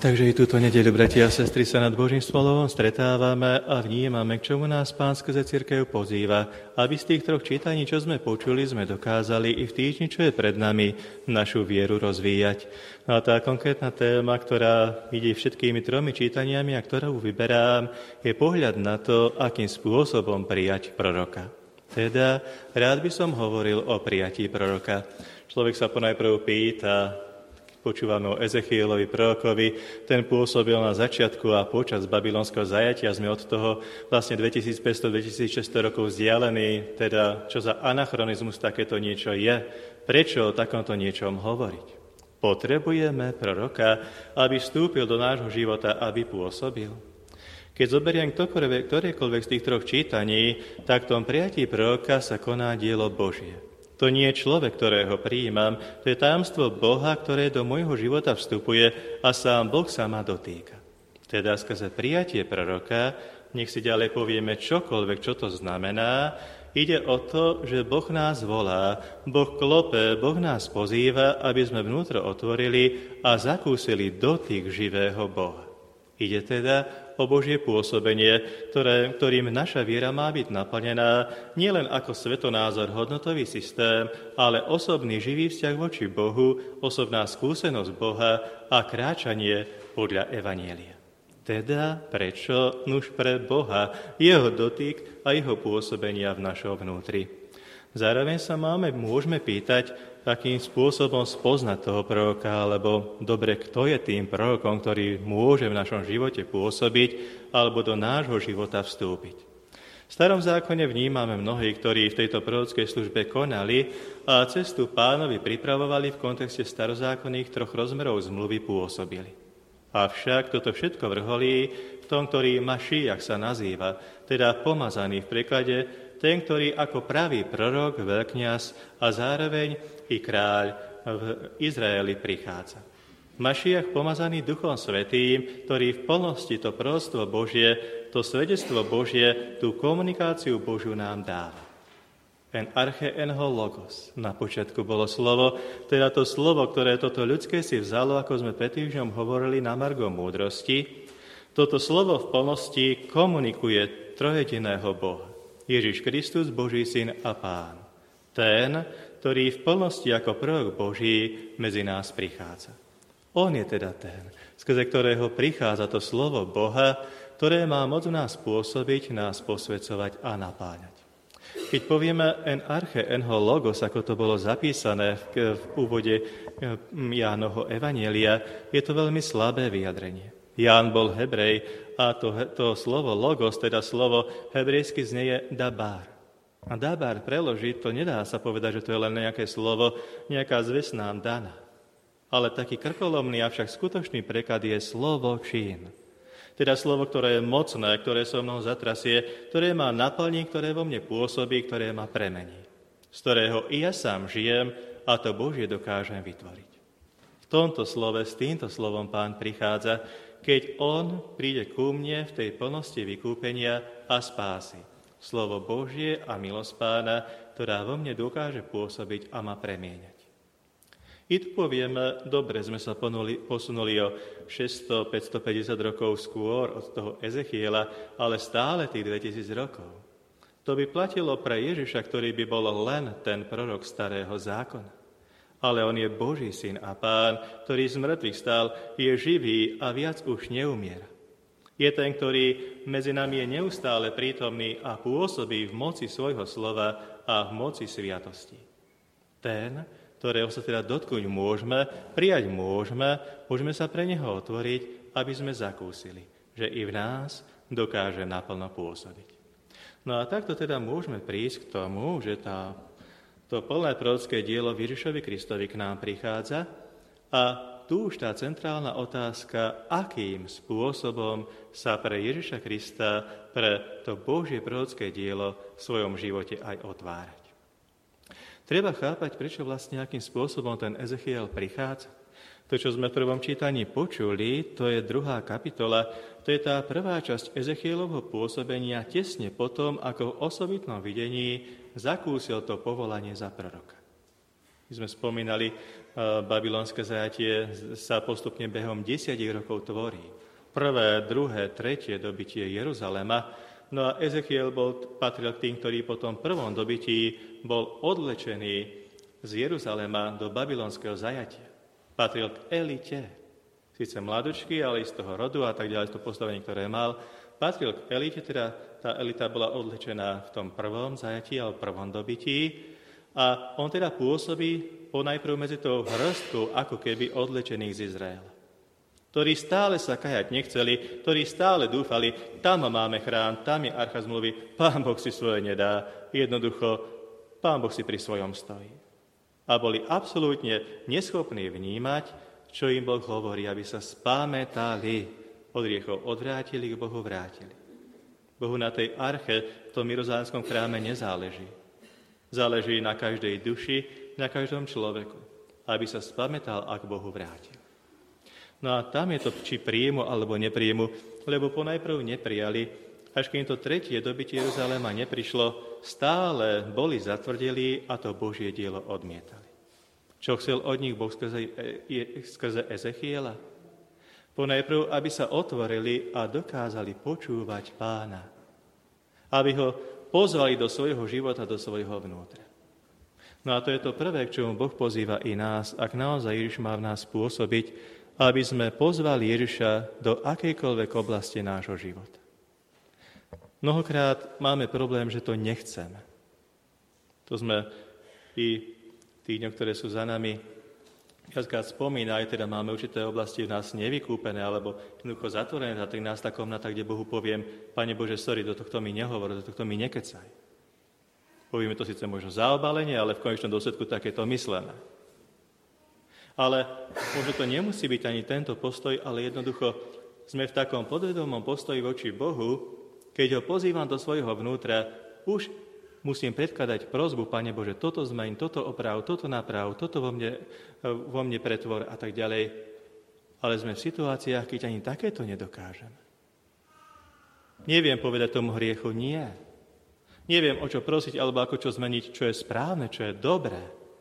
Takže i túto nedeľu, bratia a sestry, sa nad Božím slovom stretávame a vnímame, k čomu nás Pán skrze cirkev pozýva, aby z tých troch čítaní, čo sme počuli, sme dokázali i v týždni, čo je pred nami, našu vieru rozvíjať. No a tá konkrétna téma, ktorá ide všetkými tromi čítaniami a ktorú vyberám, je pohľad na to, akým spôsobom prijať proroka. Teda rád by som hovoril o prijatí proroka. Človek sa ponajprv pýta, počúvame o Ezechielovi, prorokovi, ten pôsobil na začiatku a počas babylonského zajatia. Sme od toho vlastne 2500-2600 rokov vzdialení, teda čo za anachronizmus takéto niečo je. Prečo o takomto niečom hovoriť? Potrebujeme proroka, aby vstúpil do nášho života, aby pôsobil. Keď zoberiem ktorékoľvek z tých troch čítaní, tak v tom prijatí proroka sa koná dielo Božie. To nie je človek, ktorého prijímam, to je tajomstvo Boha, ktoré do môjho života vstupuje a sám Boh sa ma dotýka. Teda skrze prijatie proroka, nech si ďalej povieme čokoľvek, čo to znamená, ide o to, že Boh nás volá, Boh klope, Boh nás pozýva, aby sme vnútro otvorili a zakúsili dotyk živého Boha. Ide teda o Božie pôsobenie, ktorým naša viera má byť naplnená nielen ako svetonázor, hodnotový systém, ale osobný živý vzťah voči Bohu, osobná skúsenosť Boha a kráčanie podľa evanjelia. Teda prečo? Nuž pre Boha, jeho dotyk a jeho pôsobenia v našom vnútri. Zároveň sa môžeme pýtať, akým spôsobom spoznať toho proroka, alebo dobre, kto je tým prorokom, ktorý môže v našom živote pôsobiť, alebo do nášho života vstúpiť. V Starom zákone vnímame mnohí, ktorí v tejto prorockej službe konali a cestu Pánovi pripravovali v kontexte starozákonných troch rozmerov zmluvy pôsobili. Avšak toto všetko vrcholí v tom, ktorý Mašiach sa nazýva, teda pomazaný v preklade, ten, ktorý ako pravý prorok, veľkňaz a zároveň i kráľ v Izraeli prichádza. Mašiach pomazaný Duchom Svätým, ktorý v plnosti to proroctvo Božie, to svedectvo Božie, tú komunikáciu Božiu nám dáva. En arche enho logos. Na počiatku bolo slovo, teda to slovo, ktoré toto ľudské si vzalo, ako sme pred týždňom hovorili na margo múdrosti. Toto slovo v plnosti komunikuje trojediného Boha. Ježiš Kristus, Boží syn a Pán. Ten, ktorý v plnosti ako prorok Boží medzi nás prichádza. On je teda ten, skrze ktorého prichádza to slovo Boha, ktoré má moc v nás pôsobiť, nás posvedzovať a napáňať. Keď povieme en arche enho logos, ako to bolo zapísané v úvode Jánovho evanjelia, je to veľmi slabé vyjadrenie. Ján bol Hebrej a to slovo logos, teda slovo hebrejsky znieje dabar. A dabar preložiť, to nedá sa povedať, že to je len nejaké slovo, nejaká zvesť nám daná. Ale taký krkolomný, avšak skutočný preklad je slovo čin. Teda slovo, ktoré je mocné, ktoré so mnou zatrasie, ktoré ma naplní, ktoré vo mne pôsobí, ktoré ma premení. Z ktorého i ja sám žijem a to Božie dokážem vytvoriť. V tomto slove, s týmto slovom Pán prichádza, keď on príde ku mne v tej plnosti vykúpenia a spásy. Slovo Božie a milosť Pána, ktorá vo mne dokáže pôsobiť a ma premieňať. I tu povieme, dobre, sme sa posunuli o 600-550 rokov skôr od toho Ezechiela, ale stále tých 2000 rokov. To by platilo pre Ježiša, ktorý by bol len ten prorok starého zákona. Ale on je Boží syn a Pán, ktorý z mŕtvych stal, je živý a viac už neumiera. Je ten, ktorý medzi nami je neustále prítomný a pôsobí v moci svojho slova a v moci sviatosti. Ten, ktorého sa teda dotknúť môžeme, prijať môžeme sa pre neho otvoriť, aby sme zakúsili, že i v nás dokáže naplno pôsobiť. No a takto teda môžeme prísť k tomu, že to plné prorocké dielo Ježišovi Kristovi k nám prichádza a tu už tá centrálna otázka, akým spôsobom sa pre Ježiša Krista, pre to Božie prorocké dielo v svojom živote aj otvárať. Treba chápať, prečo vlastne akým spôsobom ten Ezechiel prichádza. To, čo sme v prvom čítaní počuli, to je 2. kapitola, to je tá prvá časť Ezechielovho pôsobenia tesne potom, ako v osobitnom videní zakúsil to povolanie za proroka. My sme spomínali babylonské zajatie sa postupne behom 10 rokov tvorí. Prvé, druhé, tretie dobytie Jeruzalema. No a Ezechiel patril k tým, ktorý po tom prvom dobytí bol odlečený z Jeruzalema do babylonského zajatia. Patril k elite. Sice mladučky, ale z toho rodu a tak ďalej, to postavenie, ktoré mal. Patril k elite, teda tá elita bola odlečená v tom prvom zajatí alebo prvom dobytí. A on teda pôsobí ponajprv medzi tou hrstkou ako keby odlečených z Izraela, ktorí stále sa kajať nechceli, ktorí stále dúfali, tam máme chrám, tam je archa zmluvy, Pán Boh si svoje nedá. Jednoducho, Pán Boh si pri svojom stojí. A boli absolútne neschopní vnímať, čo im Boh hovorí, aby sa spamätali, od hriechov odvrátili, k Bohu vrátili. Bohu na tej arche, v tom jeruzalemskom chráme nezáleží. Záleží na každej duši, na každom človeku, aby sa spamätal a k Bohu vrátil. No a tam je to, či príjmu alebo nepríjmu, lebo ponajprv neprijali, až kým to tretie dobytie Jeruzalema neprišlo, stále boli zatvrdeli a to Božie dielo odmietali. Čo chcel od nich Boh skrze Ezechiela? Ponajprv, aby sa otvorili a dokázali počúvať Pána. Aby ho pozvali do svojho života, do svojho vnútra. No a to je to prvé, k čomu Boh pozýva i nás, ak naozaj Ježiš má v nás pôsobiť, aby sme pozvali Ježiša do akejkoľvek oblasti nášho života. Mnohokrát máme problém, že to nechceme. To sme i tých dňoch, ktoré sú za nami, viackrát spomínali, teda máme určité oblasti v nás nevykúpené, alebo jednoducho zatvorené za 13. komnata, kde Bohu poviem, Pane Bože, sorry, do tohto mi nehovor, do tohto mi nekecaj. Povieme to síce možno zaobalenie, ale v konečnom dôsledku takéto myslené. Ale možno to nemusí byť ani tento postoj, ale jednoducho sme v takom podvedomom postoji voči Bohu, keď ho pozývam do svojho vnútra, už musím predkladať prosbu, Pane Bože, toto zmeň, toto oprav, toto naprav, toto vo mne pretvor a tak ďalej. Ale sme v situáciách, keď ani takéto nedokážeme. Neviem povedať tomu hriechu nie. Neviem, o čo prosiť, alebo ako čo zmeniť, čo je správne, čo je dobré.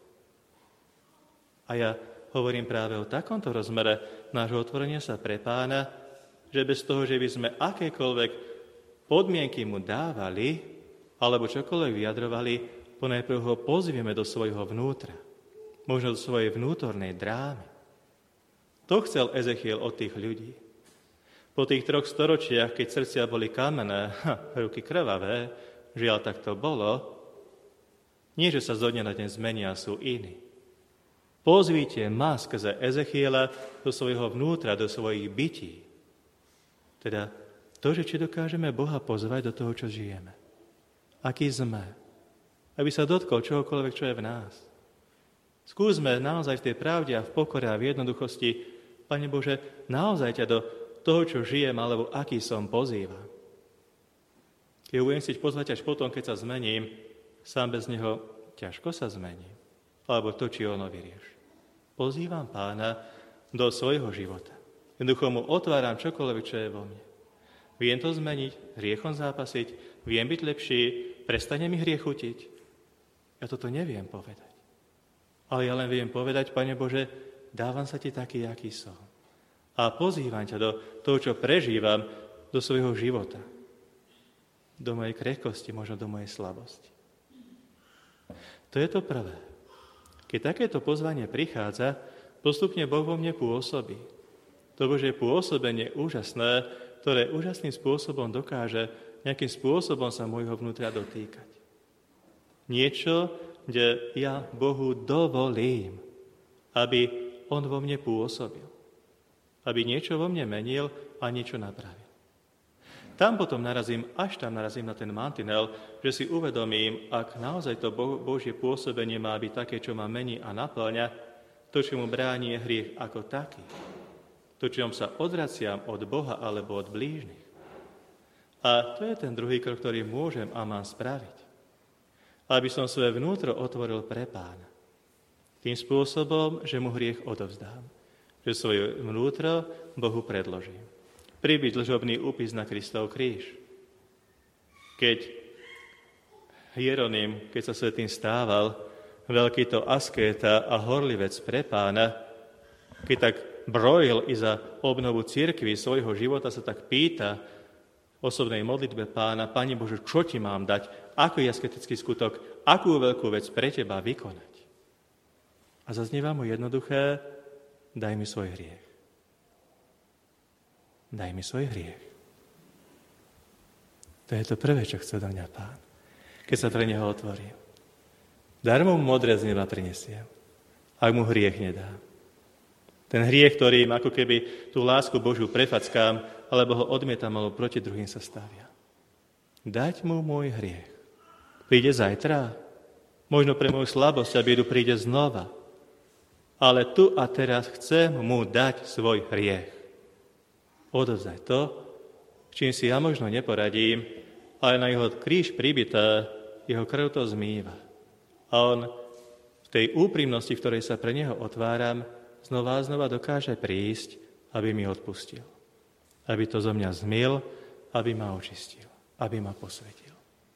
A ja hovorím práve o takomto rozmere nášho otvorenia sa pre Pána, že bez toho, že by sme akékoľvek podmienky mu dávali, alebo čokoľvek vyjadrovali, ponajprv ho pozvieme do svojho vnútra, možno do svojej vnútornej drámy. To chcel Ezechiel od tých ľudí. Po tých 3 storočiach, keď srdcia boli kamenné, ruky krvavé, žiaľ, tak to bolo. Nie, že sa zo dňa na deň zmenia, sú iní. Pozvíte ma skrze Ezechiela do svojho vnútra, do svojich bytí. Teda to, že či dokážeme Boha pozvať do toho, čo žijeme. Aký sme. Aby sa dotkol čohokoľvek, čo je v nás. Skúsme naozaj v tej pravde a v pokore a v jednoduchosti, Pane Bože, naozaj ťa do toho, čo žijem, alebo aký som, pozývam. Keď ho budem chcieť pozvať až potom, keď sa zmením, sám bez neho ťažko sa zmením. Alebo to, či ono vyrieši. Pozývam Pána do svojho života. Jednoducho mu otváram čokoľvek, čo je vo mne. Viem to zmeniť, hriechom zápasiť, viem byť lepší, prestane mi hriech chutiť. Ja toto neviem povedať. Ale ja len viem povedať, Pane Bože, dávam sa ti taký, aký som. A pozývam ťa do toho, čo prežívam, do svojho života. Do mojej krehkosti, možno do mojej slabosti. To je to prvé. Keď takéto pozvanie prichádza, postupne Boh vo mne pôsobí. To Božie pôsobenie úžasné, ktoré úžasným spôsobom dokáže nejakým spôsobom sa môjho vnútra dotýkať. Niečo, kde ja Bohu dovolím, aby On vo mne pôsobil. Aby niečo vo mne menil a niečo napravil. Tam potom narazím na ten mantinel, že si uvedomím, ak naozaj to Božie pôsobenie má byť také, čo ma mení a naplňa, to, čo mu bráni, je hriech ako taký. To, čom sa odvraciam od Boha alebo od blížnych. A to je ten druhý krok, ktorý môžem a mám spraviť. Aby som svoje vnútro otvoril pre Pána. Tým spôsobom, že mu hriech odovzdám. Že svoje vnútro Bohu predložím. Pribiť dlžobný úpis na Kristov kríž. Keď Hieronym, keď sa svätým stával, veľký to askéta a horlivec pre Pána, keď tak brojil i za obnovu cirkvi svojho života, sa tak pýta v osobnej modlitbe Pána: Pane Bože, čo ti mám dať? Aký asketický skutok? Akú veľkú vec pre teba vykonať? A zaznieva mu jednoduché: daj mi svoj hriech. Daj mi svoj hriech. To je to prvé, čo chce do mňa Pán, keď sa pre neho otvorím. Darmo mu modré z neba prinesiem, ak mu hriech nedám. Ten hriech, ktorým ako keby tú lásku Božiu prefackám, alebo ho odmietam, alebo proti druhým sa stavia. Dať mu môj hriech. Príde zajtra, možno pre moju slabosť a biedu príde znova. Ale tu a teraz chcem mu dať svoj hriech. Odovzdaj to, čím si ja možno neporadím, ale na jeho kríž pribité, jeho krv to zmýva. A on v tej úprimnosti, v ktorej sa pre neho otváram, znova a znova dokáže prísť, aby mi odpustil. Aby to zo mňa zmyl, aby ma očistil, aby ma posvetil.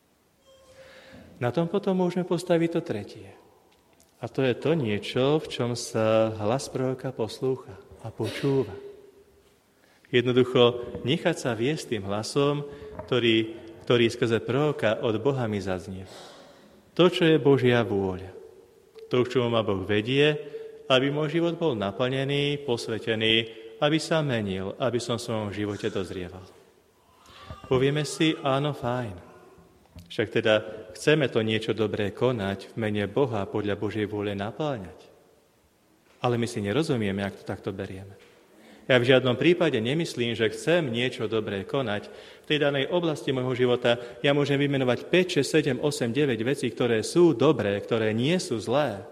Na tom potom môžeme postaviť to tretie. A to je to niečo, v čom sa hlas proroka poslúcha a počúva. Jednoducho nechať sa viesť tým hlasom, ktorý skrze proroka od Boha mi zaznie. To, čo je Božia vôľa. To, k čomu ma Boh vedie, aby môj život bol naplnený, posvetený, aby sa menil, aby som v svojom živote dozrieval. Povieme si: áno, fajn. Však teda chceme to niečo dobré konať v mene Boha podľa Božej vôle napĺňať. Ale my si nerozumieme, ak to takto berieme. Ja v žiadnom prípade nemyslím, že chcem niečo dobré konať. V tej danej oblasti môjho života ja môžem vymenovať 5, 6, 7, 8, 9 vecí, ktoré sú dobré, ktoré nie sú zlé.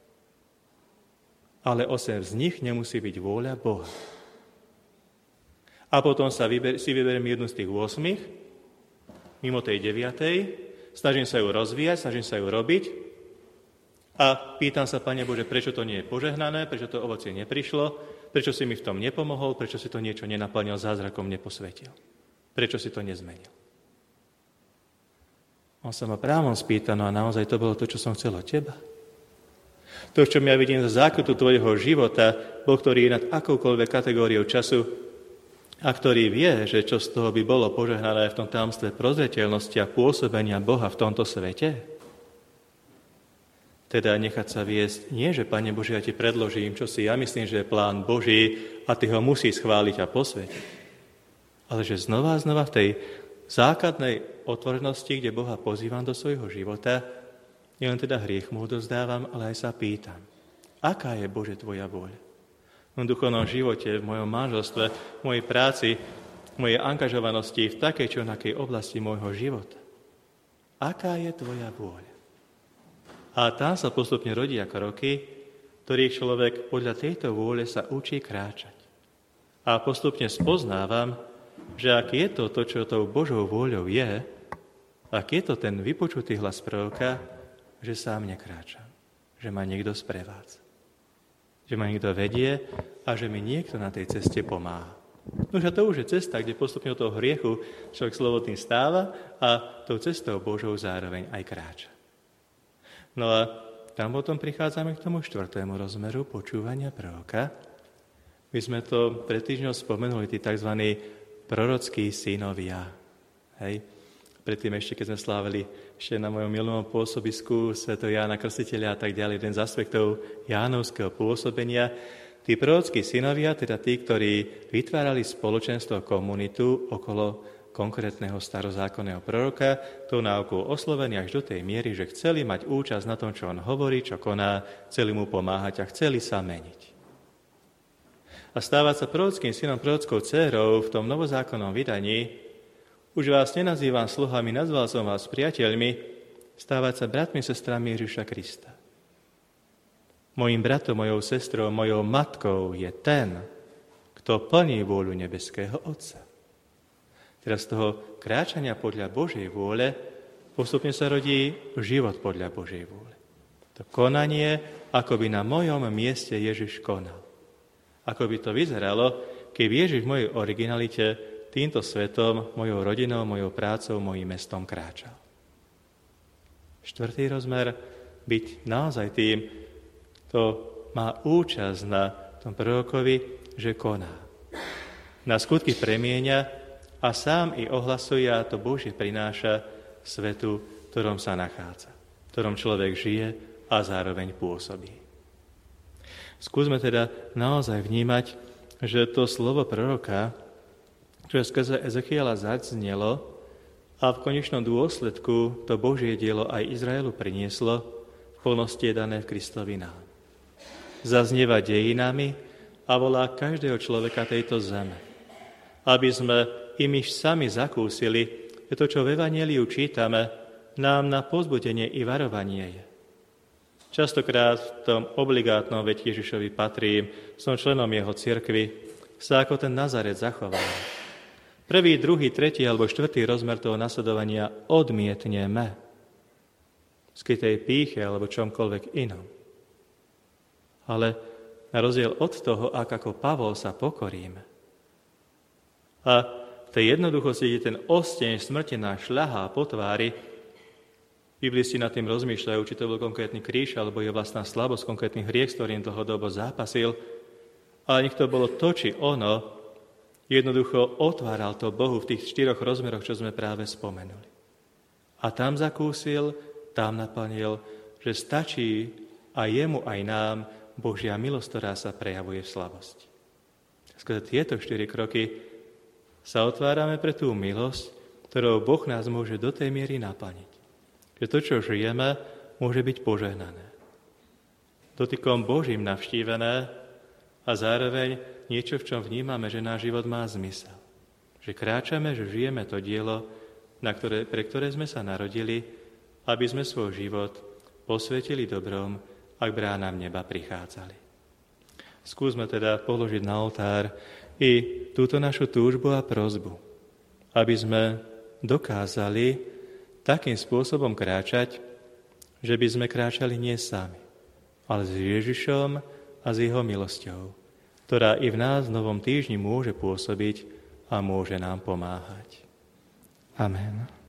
Ale 8 z nich nemusí byť vôľa Boha. A potom si vyberiem jednu z tých 8, mimo tej 9, snažím sa ju rozvíjať, snažím sa ju robiť a pýtam sa: Pane Bože, prečo to nie je požehnané, prečo to ovocie neprišlo, prečo si mi v tom nepomohol, prečo si to niečo nenaplnil zázrakom, neposvetil, prečo si to nezmenil. On sa ma právom spýta: no a naozaj to bolo to, čo som chcel od teba? To, čo ja vidím za základu tvojho života, Boh, ktorý je nad akoukoľvek kategóriou času a ktorý vie, že čo z toho by bolo požehnané v tom tajomstve prozreteľnosti a pôsobenia Boha v tomto svete? Teda nechať sa viesť, nie že Pane Bože, ja ti predložím, čo si ja myslím, že je plán Boží a ty ho musí schváliť a posvetiť. Ale že znova a znova v tej základnej otvorenosti, kde Boha pozývam do svojho života, nielen teda hriech mu odovzdávam, ale aj sa pýtam: aká je, Bože, tvoja vôľa? V duchovnom živote, v mojom manželstve, v mojej práci, v mojej angažovanosti, v takej či onakej oblasti môjho života. Aká je tvoja vôľa? A tam sa postupne rodia kroky, ktorých človek podľa tejto vôle sa učí kráčať. A postupne spoznávam, že ak je to, čo tou Božou vôľou je, ak je to ten vypočutý hlas proroka, že sám nekráčam, že ma niekto sprevádza, že ma niekto vedie a že mi niekto na tej ceste pomáha. No a to už je cesta, kde postupne od toho hriechu človek slobodný stáva a tou cestou Božou zároveň aj kráča. No a tam potom prichádzame k tomu 4. rozmeru počúvania proroka. My sme to pred týždňom spomenuli, tí tzv. Prorockí synovia. Hej. Predtým ešte, keď sme slávili ešte na mojom milom pôsobisku svätého Jána Krstiteľa a tak ďalej, jeden z aspektov Jánovského pôsobenia, tí prorockí synovia, teda tí, ktorí vytvárali spoločenstvo, komunitu okolo konkrétneho starozákonného proroka, tou náukou oslovení až do tej miery, že chceli mať účasť na tom, čo on hovorí, čo koná, chceli mu pomáhať a chceli sa meniť. A stávať sa prorockým synom, prorockou dcérou v tom novozákonnom vydaní, už vás nenazývam sluhami, nazval som vás priateľmi, stávať sa bratmi, sestrami Ježiša Krista. Mojím bratom, mojou sestrou, mojou matkou je ten, kto plní vôľu nebeského Otca. Teraz z toho kráčania podľa Božej vôle postupne sa rodí život podľa Božej vôle. To konanie, ako by na mojom mieste Ježiš konal. Ako by to vyzeralo, keď Ježiš v mojej originalite týmto svetom, mojou rodinou, mojou prácou, mojím mestom kráčal. 4. rozmer, byť naozaj tým, kto má účasť na tom prorokovi, že koná. Na skutky premieňa a sám i ohlasuje a to Božie prináša svetu, v ktorom sa nachádza, v ktorom človek žije a zároveň pôsobí. Skúsme teda naozaj vnímať, že to slovo proroka, čo skrze Ezechiela zaznelo a v konečnom dôsledku to Božie dielo aj Izraelu prinieslo, v plnosti je dané v Kristovi nám. Zaznieva dejinami a volá každého človeka tejto zeme, aby sme i my sami zakúsili, že to, čo v Evanjeliu čítame, nám na povzbudenie i varovanie je. Častokrát v tom obligátnom veď Ježišovi patrím, som členom jeho cirkvi, sa ako ten Nazaret zachoval. Prvý, druhý, tretí alebo štvrtý rozmer toho nasledovania odmietneme. Skrytej pýche alebo čomkoľvek inom. Ale na rozdiel od toho, ako Pavol sa pokoríme. A v tej jednoduchosti, kde ten osteň smrti nás šľahá po tvári, biblisti nad tým rozmýšľajú, či to bol konkrétny kríž, alebo je vlastná slabosť, konkrétny hriech, s ktorým dlhodobo zápasil. Ale nech to bolo to, či ono, jednoducho otváral to Bohu v tých 4 rozmeroch, čo sme práve spomenuli. A tam zakúsil, tam naplnil, že stačí aj jemu, aj nám Božia milosť, ktorá sa prejavuje v slabosti. Skrze tieto 4 kroky sa otvárame pre tú milosť, ktorou Boh nás môže do tej miery naplniť. Že to, čo žijeme, môže byť požehnané. Dotykom Božím navštívené a zároveň niečo, v čom vnímame, že náš život má zmysel. Že kráčame, že žijeme to dielo, pre ktoré sme sa narodili, aby sme svoj život posvetili dobrom a k bránam neba prichádzali. Skúsme teda položiť na oltár i túto našu túžbu a prosbu, aby sme dokázali takým spôsobom kráčať, že by sme kráčali nie sami, ale s Ježišom a s jeho milosťou, ktorá i v nás v novom týždni môže pôsobiť a môže nám pomáhať. Amen.